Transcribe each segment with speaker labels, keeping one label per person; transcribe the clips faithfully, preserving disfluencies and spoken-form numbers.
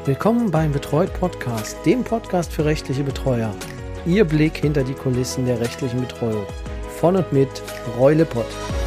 Speaker 1: Willkommen beim Betreut Podcast, dem Podcast für rechtliche Betreuer. Ihr Blick hinter die Kulissen der rechtlichen Betreuung. Von und mit Roy Lippert.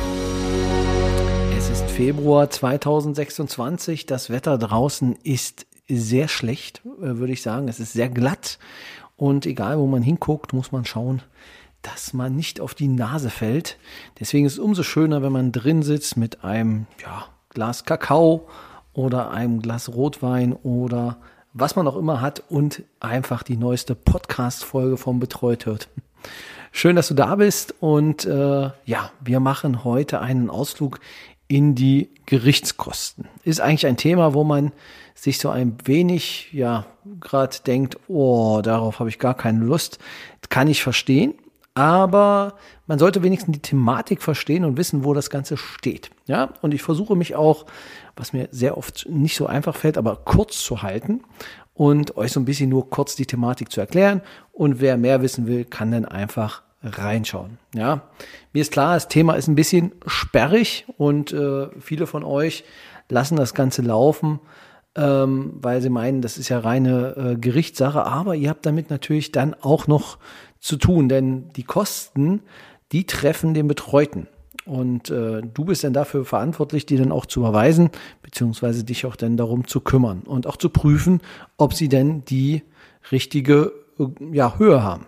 Speaker 1: Es ist Februar zweitausendsechsundzwanzig. Das Wetter draußen ist sehr schlecht, würde ich sagen. Es ist sehr glatt. Und egal, wo man hinguckt, muss man schauen, dass man nicht auf die Nase fällt. Deswegen ist es umso schöner, wenn man drin sitzt mit einem ja, Glas Kakao oder einem Glas Rotwein oder was man auch immer hat und einfach die neueste Podcast-Folge vom Betreut hört. Schön, dass du da bist und äh, ja, wir machen heute einen Ausflug in die Gerichtskosten. Ist eigentlich ein Thema, wo man sich so ein wenig, ja, gerade denkt, oh, darauf habe ich gar keine Lust. Kann ich verstehen. Aber man sollte wenigstens die Thematik verstehen und wissen, wo das Ganze steht. Ja, und ich versuche mich auch, was mir sehr oft nicht so einfach fällt, aber kurz zu halten und euch so ein bisschen nur kurz die Thematik zu erklären. Und wer mehr wissen will, kann dann einfach reinschauen. Ja, mir ist klar, das Thema ist ein bisschen sperrig und äh, viele von euch lassen das Ganze laufen, ähm, weil sie meinen, das ist ja reine äh, Gerichtssache. Aber ihr habt damit natürlich dann auch noch zu tun, denn die Kosten, die treffen den Betreuten und äh, du bist dann dafür verantwortlich, die dann auch zu überweisen, beziehungsweise dich auch dann darum zu kümmern und auch zu prüfen, ob sie denn die richtige äh, ja, Höhe haben.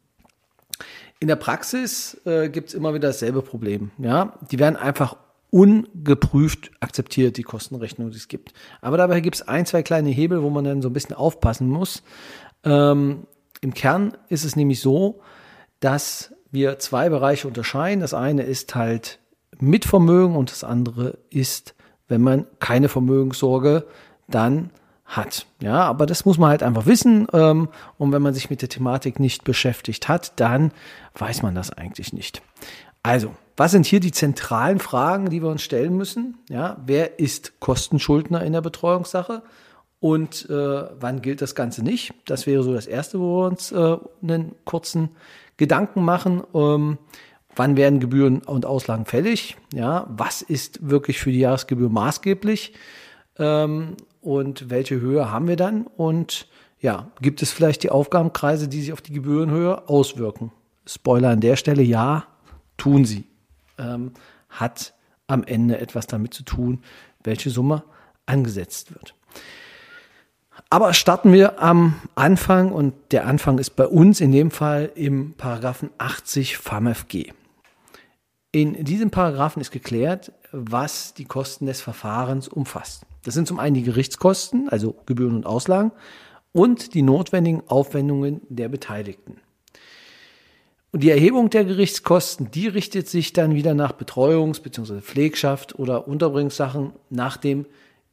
Speaker 1: In der Praxis äh, gibt es immer wieder dasselbe Problem. Ja? Die werden einfach ungeprüft akzeptiert, die Kostenrechnung, die es gibt. Aber dabei gibt es ein, zwei kleine Hebel, wo man dann so ein bisschen aufpassen muss. Ähm, Im Kern ist es nämlich so, dass wir zwei Bereiche unterscheiden. Das eine ist halt mit Vermögen und das andere ist, wenn man keine Vermögenssorge dann hat. Ja, aber das muss man halt einfach wissen. Und wenn man sich mit der Thematik nicht beschäftigt hat, dann weiß man das eigentlich nicht. Also, was sind hier die zentralen Fragen, die wir uns stellen müssen? Ja, wer ist Kostenschuldner in der Betreuungssache? Und äh, wann gilt das Ganze nicht? Das wäre so das Erste, wo wir uns äh, einen kurzen Gedanken machen. Ähm, wann werden Gebühren und Auslagen fällig? Ja, was ist wirklich für die Jahresgebühr maßgeblich? Ähm, und welche Höhe haben wir dann? Und ja, gibt es vielleicht die Aufgabenkreise, die sich auf die Gebührenhöhe auswirken? Spoiler an der Stelle, ja, tun sie. Ähm, hat am Ende etwas damit zu tun, welche Summe angesetzt wird. Aber starten wir am Anfang und der Anfang ist bei uns in dem Fall im Paragraphen achtzig FamFG. In diesem Paragraphen ist geklärt, was die Kosten des Verfahrens umfasst. Das sind zum einen die Gerichtskosten, also Gebühren und Auslagen und die notwendigen Aufwendungen der Beteiligten. Und die Erhebung der Gerichtskosten, die richtet sich dann wieder nach Betreuungs- bzw. Pflegschaft oder Unterbringungssachen nach dem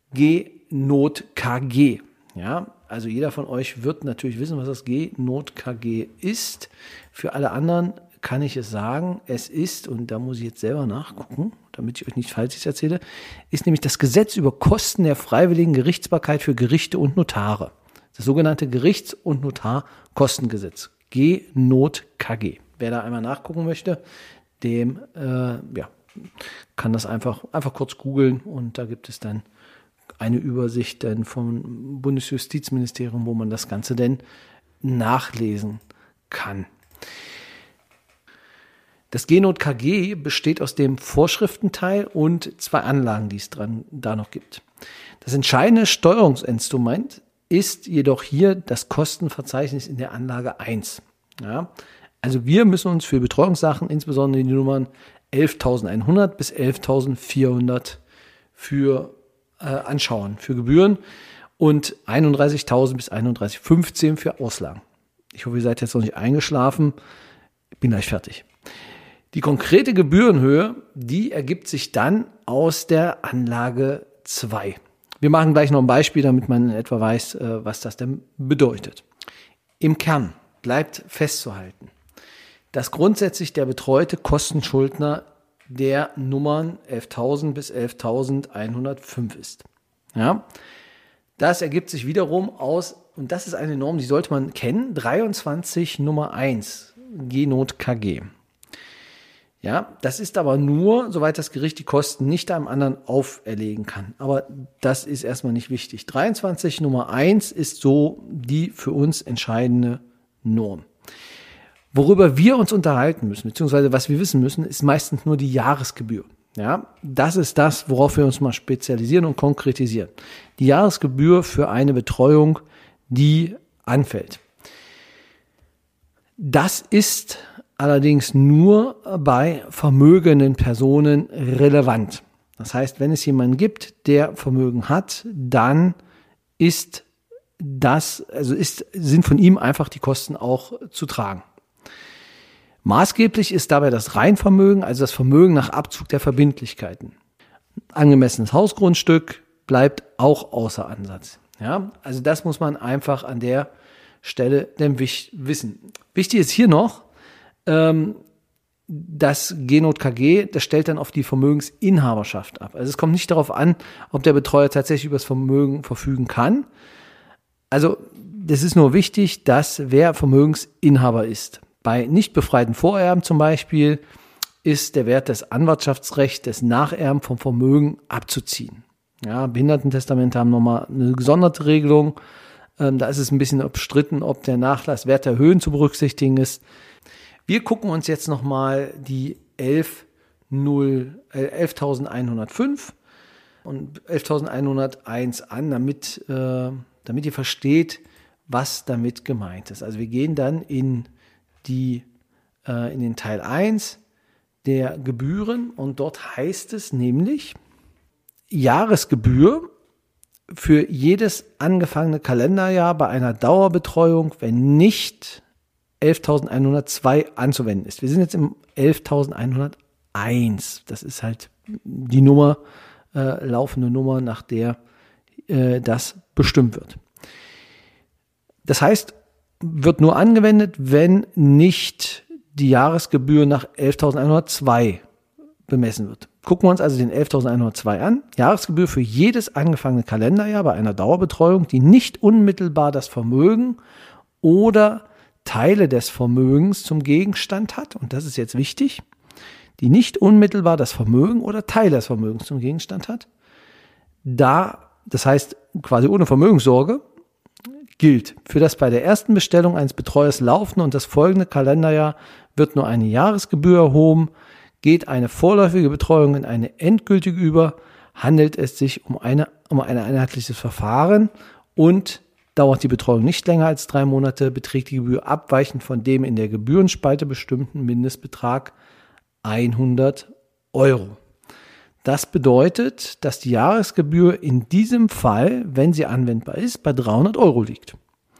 Speaker 1: G-Not-K G. Ja, also jeder von euch wird natürlich wissen, was das G-Not-K G ist. Für alle anderen kann ich es sagen, es ist, und da muss ich jetzt selber nachgucken, damit ich euch nicht Falsches erzähle, ist nämlich das Gesetz über Kosten der freiwilligen Gerichtsbarkeit für Gerichte und Notare. Das sogenannte Gerichts- und Notarkostengesetz. G-Not-K G. Wer da einmal nachgucken möchte, dem äh, ja, kann das einfach, einfach kurz googeln und da gibt es dann eine Übersicht denn vom Bundesjustizministerium, wo man das Ganze denn nachlesen kann. Das G-Not-K G besteht aus dem Vorschriftenteil und zwei Anlagen, die es dran, da noch gibt. Das entscheidende Steuerungsinstrument ist jedoch hier das Kostenverzeichnis in der Anlage eins. Ja, also wir müssen uns für Betreuungssachen insbesondere die Nummern elftausendeinhundert bis elftausendvierhundert für äh, anschauen, für Gebühren und einunddreißigtausend bis einunddreißigtausendfünfzehn für Auslagen. Ich hoffe, ihr seid jetzt noch nicht eingeschlafen. Ich bin gleich fertig. Die konkrete Gebührenhöhe, die ergibt sich dann aus der Anlage zwei. Wir machen gleich noch ein Beispiel, damit man in etwa weiß, was das denn bedeutet. Im Kern bleibt festzuhalten, dass grundsätzlich der betreute Kostenschuldner der Nummern elftausend bis elftausendeinhundertfünf ist. Ja, das ergibt sich wiederum aus, und das ist eine Norm, die sollte man kennen, dreiundzwanzig Nummer eins G-Not-K G. Ja, das ist aber nur, soweit das Gericht die Kosten nicht einem anderen auferlegen kann. Aber das ist erstmal nicht wichtig. dreiundzwanzig Nummer eins ist so die für uns entscheidende Norm. Worüber wir uns unterhalten müssen, beziehungsweise was wir wissen müssen, ist meistens nur die Jahresgebühr. Ja, das ist das, worauf wir uns mal spezialisieren und konkretisieren. Die Jahresgebühr für eine Betreuung, die anfällt. Das ist allerdings nur bei vermögenden Personen relevant. Das heißt, wenn es jemanden gibt, der Vermögen hat, dann ist das, also ist, sind von ihm einfach die Kosten auch zu tragen. Maßgeblich ist dabei das Reinvermögen, also das Vermögen nach Abzug der Verbindlichkeiten. Angemessenes Hausgrundstück bleibt auch außer Ansatz. Ja, also das muss man einfach an der Stelle denn wissen. Wichtig ist hier noch, ähm, das G-Not-K G, das stellt dann auf die Vermögensinhaberschaft ab. Also es kommt nicht darauf an, ob der Betreuer tatsächlich über das Vermögen verfügen kann. Also das ist nur wichtig, dass wer Vermögensinhaber ist. Bei nicht befreiten Vorerben zum Beispiel ist der Wert des Anwartschaftsrechts des Nacherben vom Vermögen abzuziehen. Ja, Behindertentestamente haben nochmal eine gesonderte Regelung. Ähm, da ist es ein bisschen umstritten, ob der Nachlass Wert der Höhen zu berücksichtigen ist. Wir gucken uns jetzt nochmal die elftausendeinhundertfünf und elftausendeinhunderteins an, damit, äh, damit ihr versteht, was damit gemeint ist. Also wir gehen dann in die äh, in den Teil eins der Gebühren und dort heißt es nämlich Jahresgebühr für jedes angefangene Kalenderjahr bei einer Dauerbetreuung, wenn nicht elftausendeinhundertzwei anzuwenden ist. Wir sind jetzt im elftausendeinhunderteins. Das ist halt die Nummer, äh, laufende Nummer, nach der äh, das bestimmt wird. Das heißt, wird nur angewendet, wenn nicht die Jahresgebühr nach elftausendeinhundertzwei bemessen wird. Gucken wir uns also den elftausendeinhundertzwei an. Jahresgebühr für jedes angefangene Kalenderjahr bei einer Dauerbetreuung, die nicht unmittelbar das Vermögen oder Teile des Vermögens zum Gegenstand hat. Und das ist jetzt wichtig. Die nicht unmittelbar das Vermögen oder Teile des Vermögens zum Gegenstand hat. Da, das heißt quasi ohne Vermögenssorge, gilt, für das bei der ersten Bestellung eines Betreuers laufende und das folgende Kalenderjahr wird nur eine Jahresgebühr erhoben. Geht eine vorläufige Betreuung in eine endgültige über, handelt es sich um, eine, um ein einheitliches Verfahren und dauert die Betreuung nicht länger als drei Monate, beträgt die Gebühr abweichend von dem in der Gebührenspalte bestimmten Mindestbetrag hundert Euro. Das bedeutet, dass die Jahresgebühr in diesem Fall, wenn sie anwendbar ist, bei dreihundert Euro liegt.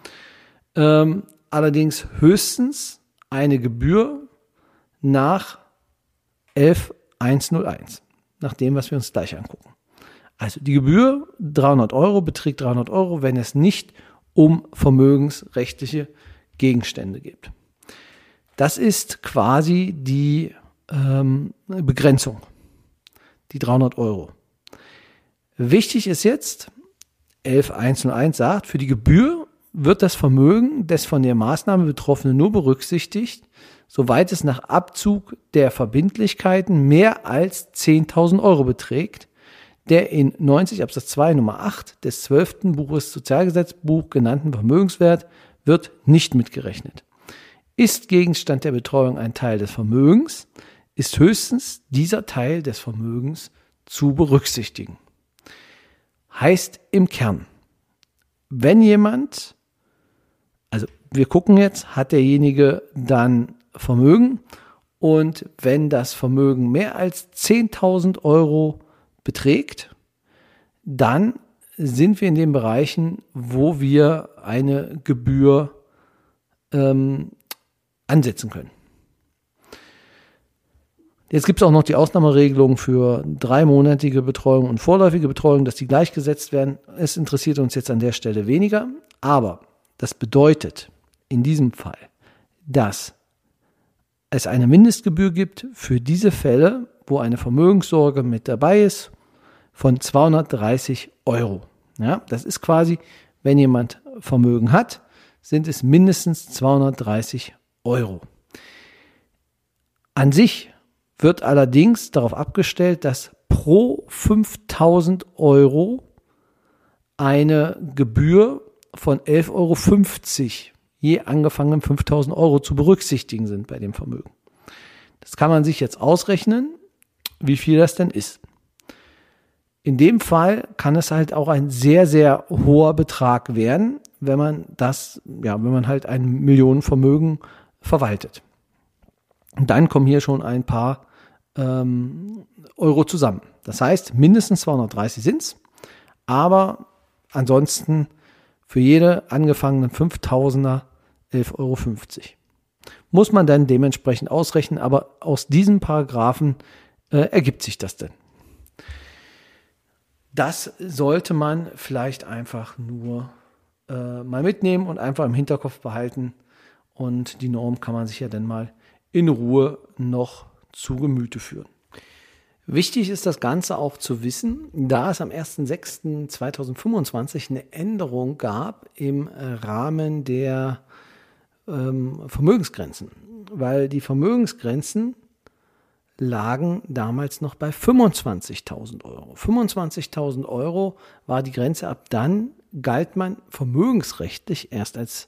Speaker 1: Ähm, allerdings höchstens eine Gebühr nach elftausendeinhunderteins, nach dem, was wir uns gleich angucken. Also die Gebühr dreihundert Euro beträgt dreihundert Euro, wenn es nicht um vermögensrechtliche Gegenstände geht. Das ist quasi die ähm, Begrenzung, die dreihundert Euro. Wichtig ist jetzt, elftausendeinhunderteins sagt, für die Gebühr wird das Vermögen des von der Maßnahme Betroffenen nur berücksichtigt, soweit es nach Abzug der Verbindlichkeiten mehr als zehntausend Euro beträgt. Der in neunzig Absatz zwei Nummer acht des zwölften Buches Sozialgesetzbuch genannten Vermögenswert wird nicht mitgerechnet. Ist Gegenstand der Betreuung ein Teil des Vermögens, ist höchstens dieser Teil des Vermögens zu berücksichtigen. Heißt im Kern, wenn jemand, also wir gucken jetzt, hat derjenige dann Vermögen und wenn das Vermögen mehr als zehntausend Euro beträgt, dann sind wir in den Bereichen, wo wir eine Gebühr ähm, ansetzen können. Jetzt gibt es auch noch die Ausnahmeregelung für dreimonatige Betreuung und vorläufige Betreuung, dass die gleichgesetzt werden. Es interessiert uns jetzt an der Stelle weniger, aber das bedeutet in diesem Fall, dass es eine Mindestgebühr gibt für diese Fälle, wo eine Vermögenssorge mit dabei ist, von zweihundertdreißig Euro. Ja, das ist quasi, wenn jemand Vermögen hat, sind es mindestens zweihundertdreißig Euro. An sich wird allerdings darauf abgestellt, dass pro fünftausend Euro eine Gebühr von elf Euro fünfzig je angefangenen fünftausend Euro zu berücksichtigen sind bei dem Vermögen. Das kann man sich jetzt ausrechnen, wie viel das denn ist. In dem Fall kann es halt auch ein sehr, sehr hoher Betrag werden, wenn man das, ja, wenn man halt ein Millionenvermögen verwaltet. Und dann kommen hier schon ein paar ähm, Euro zusammen. Das heißt, mindestens zweihundertdreißig sind es, aber ansonsten für jede angefangenen fünftausender elf Euro fünfzig. Muss man dann dementsprechend ausrechnen, aber aus diesen Paragraphen äh, ergibt sich das denn. Das sollte man vielleicht einfach nur äh, mal mitnehmen und einfach im Hinterkopf behalten. Und die Norm kann man sich ja dann mal in Ruhe noch zu Gemüte führen. Wichtig ist das Ganze auch zu wissen, da es am erster sechster zweitausendfünfundzwanzig eine Änderung gab im Rahmen der ähm, Vermögensgrenzen. Weil die Vermögensgrenzen lagen damals noch bei fünfundzwanzigtausend Euro. fünfundzwanzigtausend Euro war die Grenze, ab dann galt man vermögensrechtlich erst als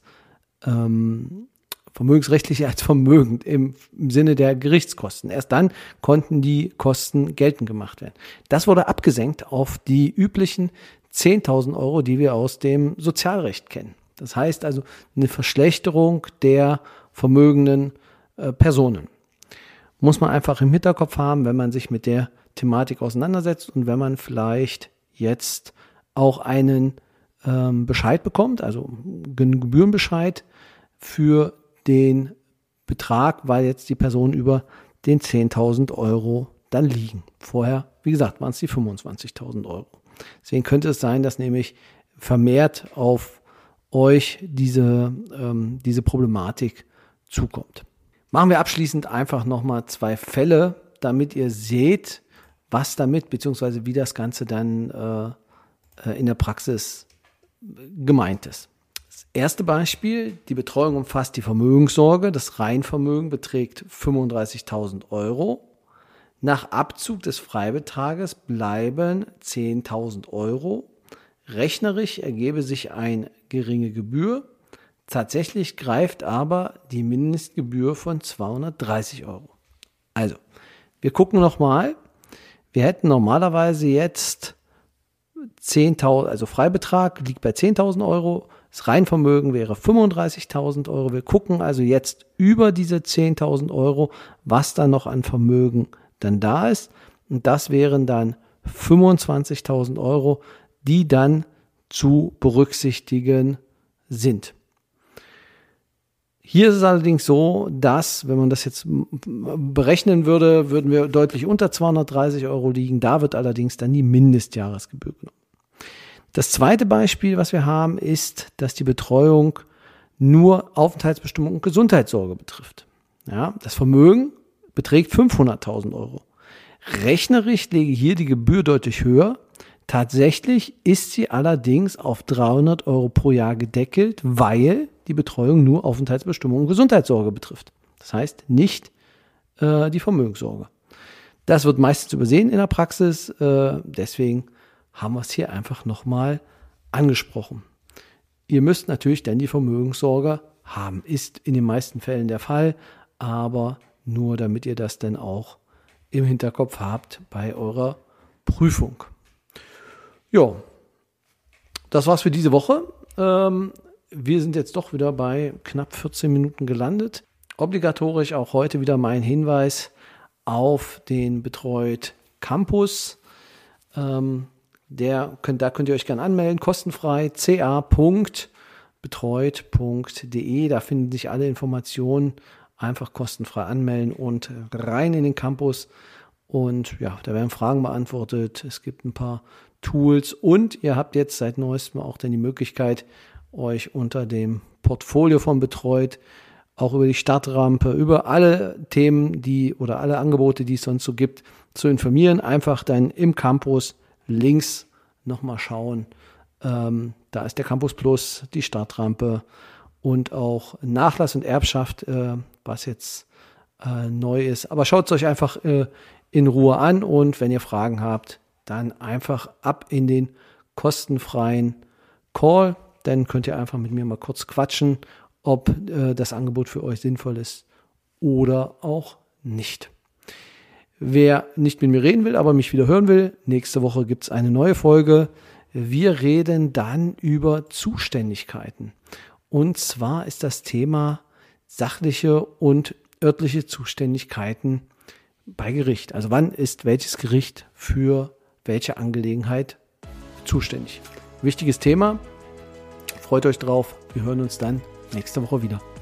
Speaker 1: ähm, vermögensrechtlich als vermögend im, im Sinne der Gerichtskosten. Erst dann konnten die Kosten geltend gemacht werden. Das wurde abgesenkt auf die üblichen zehntausend Euro, die wir aus dem Sozialrecht kennen. Das heißt also eine Verschlechterung der vermögenden äh, Personen. Muss man einfach im Hinterkopf haben, wenn man sich mit der Thematik auseinandersetzt und wenn man vielleicht jetzt auch einen ähm, Bescheid bekommt, also einen Gebührenbescheid für den Betrag, weil jetzt die Personen über den zehntausend Euro dann liegen. Vorher, wie gesagt, waren es die fünfundzwanzigtausend Euro. Deswegen könnte es sein, dass nämlich vermehrt auf euch diese, ähm, diese Problematik zukommt. Machen wir abschließend einfach nochmal zwei Fälle, damit ihr seht, was damit, beziehungsweise wie das Ganze dann äh, in der Praxis gemeint ist. Das erste Beispiel, die Betreuung umfasst die Vermögenssorge. Das Reinvermögen beträgt fünfunddreißigtausend Euro. Nach Abzug des Freibetrages bleiben zehntausend Euro. Rechnerisch ergebe sich eine geringe Gebühr. Tatsächlich greift aber die Mindestgebühr von zweihundertdreißig Euro. Also, wir gucken nochmal. Wir hätten normalerweise jetzt zehntausend, also Freibetrag liegt bei zehntausend Euro. Das Reinvermögen wäre fünfunddreißigtausend Euro. Wir gucken also jetzt über diese zehntausend Euro, was da noch an Vermögen dann da ist. Und das wären dann fünfundzwanzigtausend Euro, die dann zu berücksichtigen sind. Hier ist es allerdings so, dass, wenn man das jetzt berechnen würde, würden wir deutlich unter zweihundertdreißig Euro liegen. Da wird allerdings dann die Mindestjahresgebühr genommen. Das zweite Beispiel, was wir haben, ist, dass die Betreuung nur Aufenthaltsbestimmung und Gesundheitssorge betrifft. Ja, das Vermögen beträgt fünfhunderttausend Euro. Rechnerisch liege hier die Gebühr deutlich höher. Tatsächlich ist sie allerdings auf dreihundert Euro pro Jahr gedeckelt, weil die Betreuung nur Aufenthaltsbestimmung und Gesundheitssorge betrifft. Das heißt nicht äh, die Vermögenssorge. Das wird meistens übersehen in der Praxis, äh, deswegen haben wir es hier einfach nochmal angesprochen. Ihr müsst natürlich dann die Vermögenssorge haben. Ist in den meisten Fällen der Fall, aber nur damit ihr das dann auch im Hinterkopf habt bei eurer Prüfung. Ja, das war's für diese Woche. Ähm, wir sind jetzt doch wieder bei knapp vierzehn Minuten gelandet. Obligatorisch auch heute wieder mein Hinweis auf den Betreut Campus. Ähm, der könnt, da könnt ihr euch gerne anmelden, kostenfrei, c a punkt betreut punkt d e. Da finden sich alle Informationen. Einfach kostenfrei anmelden und rein in den Campus. Und ja, da werden Fragen beantwortet. Es gibt ein paar Tools und ihr habt jetzt seit neuestem auch dann die Möglichkeit, euch unter dem Portfolio von Betreut auch über die Startrampe, über alle Themen, die oder alle Angebote, die es sonst so gibt, zu informieren. Einfach dann im Campus links nochmal schauen. Ähm, da ist der Campus Plus, die Startrampe und auch Nachlass und Erbschaft, äh, was jetzt äh, neu ist. Aber schaut es euch einfach äh, in Ruhe an und wenn ihr Fragen habt, dann einfach ab in den kostenfreien Call. Dann könnt ihr einfach mit mir mal kurz quatschen, ob äh, das Angebot für euch sinnvoll ist oder auch nicht. Wer nicht mit mir reden will, aber mich wieder hören will, nächste Woche gibt es eine neue Folge. Wir reden dann über Zuständigkeiten. Und zwar ist das Thema sachliche und örtliche Zuständigkeiten bei Gericht. Also wann ist welches Gericht für welche Angelegenheit zuständig? Wichtiges Thema. Freut euch drauf. Wir hören uns dann nächste Woche wieder.